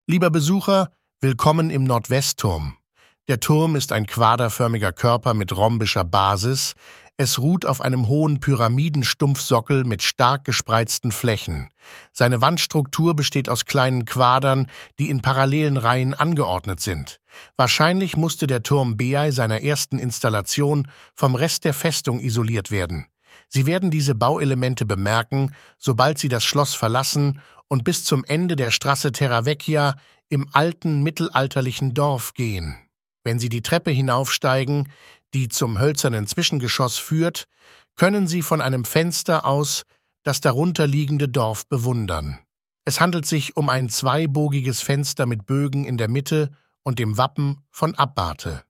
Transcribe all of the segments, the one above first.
Lieber Besucher, willkommen im Nordwestturm. Der Turm ist ein quaderförmiger Körper mit rhombischer Basis. Es ruht auf einem hohen Pyramidenstumpfsockel mit stark gespreizten Flächen. Seine Wandstruktur besteht aus kleinen Quadern, die in parallelen Reihen angeordnet sind. Wahrscheinlich musste der Turm bei seiner ersten Installation vom Rest der Festung isoliert werden. Sie werden diese Bauelemente bemerken, sobald Sie das Schloss verlassen und bis zum Ende der Straße Terra Vecchia im alten mittelalterlichen Dorf gehen. Wenn Sie die Treppe hinaufsteigen, die zum hölzernen Zwischengeschoss führt, können Sie von einem Fenster aus das darunter liegende Dorf bewundern. Es handelt sich um ein zweibogiges Fenster mit Bögen in der Mitte und dem Wappen von Abate.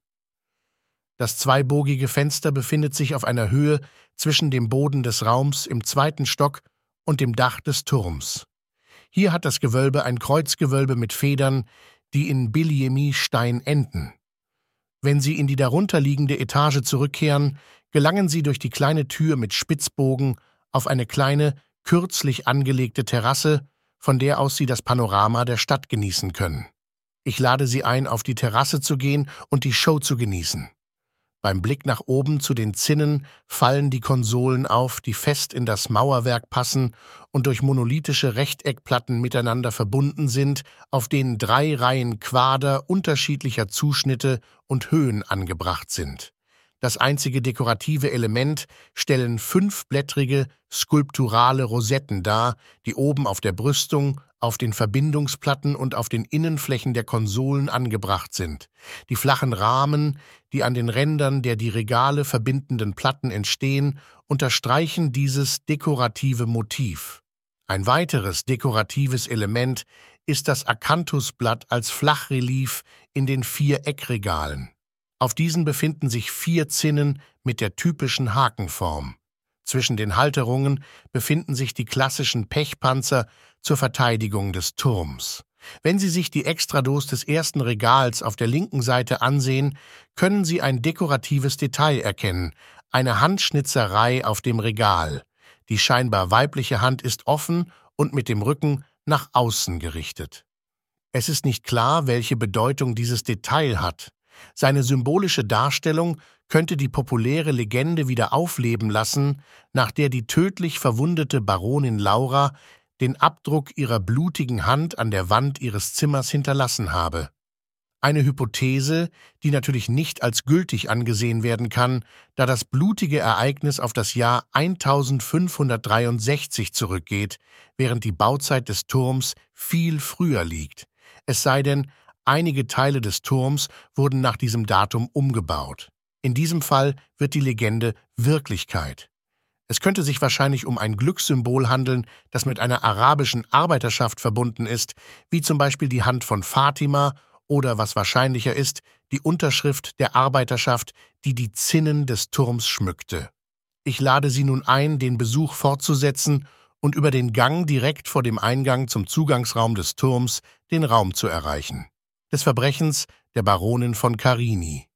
Das zweibogige Fenster befindet sich auf einer Höhe zwischen dem Boden des Raums im 2. Stock und dem Dach des Turms. Hier hat das Gewölbe ein Kreuzgewölbe mit Federn, die in Biliemi-Stein enden. Wenn Sie in die darunterliegende Etage zurückkehren, gelangen Sie durch die kleine Tür mit Spitzbogen auf eine kleine, kürzlich angelegte Terrasse, von der aus Sie das Panorama der Stadt genießen können. Ich lade Sie ein, auf die Terrasse zu gehen und die Show zu genießen. Beim Blick nach oben zu den Zinnen fallen die Konsolen auf, die fest in das Mauerwerk passen und durch monolithische Rechteckplatten miteinander verbunden sind, auf denen 3 Reihen Quader unterschiedlicher Zuschnitte und Höhen angebracht sind. Das einzige dekorative Element stellen 5-blättrige, skulpturale Rosetten dar, die oben auf der Brüstung, auf den Verbindungsplatten und auf den Innenflächen der Konsolen angebracht sind. Die flachen Rahmen, die an den Rändern der die Regale verbindenden Platten entstehen, unterstreichen dieses dekorative Motiv. Ein weiteres dekoratives Element ist das Akanthusblatt als Flachrelief in den 4 Eckregalen. Auf diesen befinden sich 4 Zinnen mit der typischen Hakenform. Zwischen den Halterungen befinden sich die klassischen Pechpanzer zur Verteidigung des Turms. Wenn Sie sich die Extrados des ersten Regals auf der linken Seite ansehen, können Sie ein dekoratives Detail erkennen, eine Handschnitzerei auf dem Regal. Die scheinbar weibliche Hand ist offen und mit dem Rücken nach außen gerichtet. Es ist nicht klar, welche Bedeutung dieses Detail hat. Seine symbolische Darstellung könnte die populäre Legende wieder aufleben lassen, nach der die tödlich verwundete Baronin Laura den Abdruck ihrer blutigen Hand an der Wand ihres Zimmers hinterlassen habe. Eine Hypothese, die natürlich nicht als gültig angesehen werden kann, da das blutige Ereignis auf das Jahr 1563 zurückgeht, während die Bauzeit des Turms viel früher liegt. Es sei denn, einige Teile des Turms wurden nach diesem Datum umgebaut. In diesem Fall wird die Legende Wirklichkeit. Es könnte sich wahrscheinlich um ein Glückssymbol handeln, das mit einer arabischen Arbeiterschaft verbunden ist, wie zum Beispiel die Hand von Fatima oder, was wahrscheinlicher ist, die Unterschrift der Arbeiterschaft, die die Zinnen des Turms schmückte. Ich lade Sie nun ein, den Besuch fortzusetzen und über den Gang direkt vor dem Eingang zum Zugangsraum des Turms den Raum zu erreichen. Des Verbrechens der Baronin von Carini.